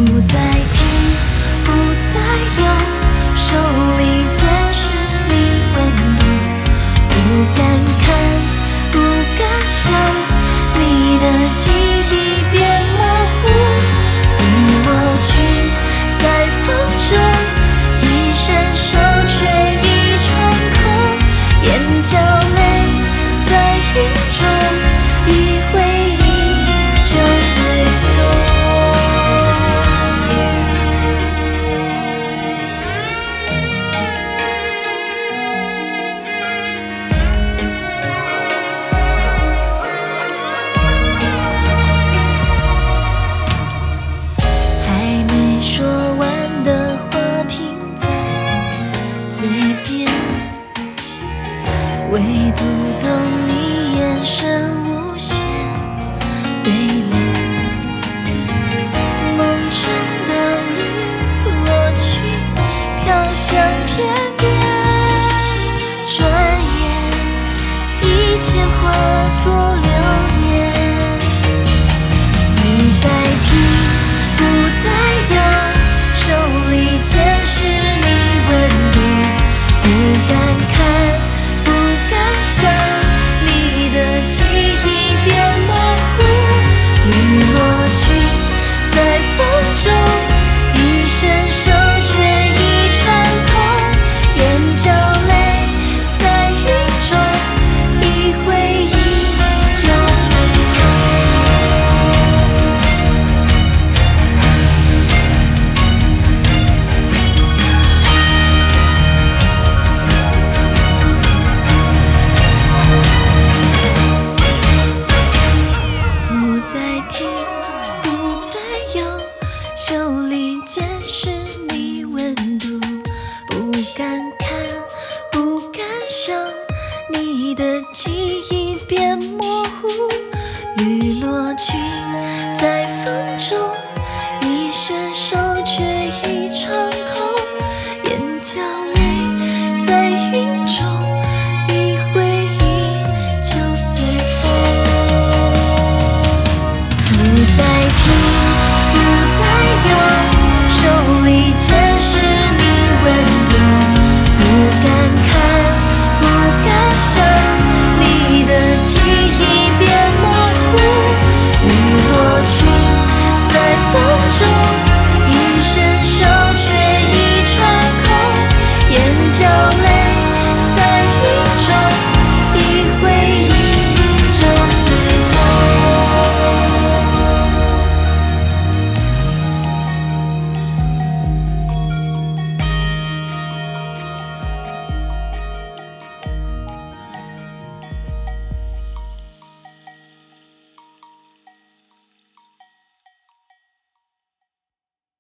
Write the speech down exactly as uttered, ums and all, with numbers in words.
不再听，不再有，手里监视你温度，不敢看，不敢想，你的记忆变模糊，你落去在风中，一伸手却已成空，眼角泪在云中，一回忆就随风。还没说完的话停在嘴边，唯独懂你眼神无限悲怜，梦中的雨落去，飘向天边，转眼一切化作流年，不再听，不再有，手里监视你温度，不敢看，不敢想，你的记忆变模糊，你落去在风中，一伸手却已成空，眼角泪在云中，一回忆就随风。不再听，不再有，手里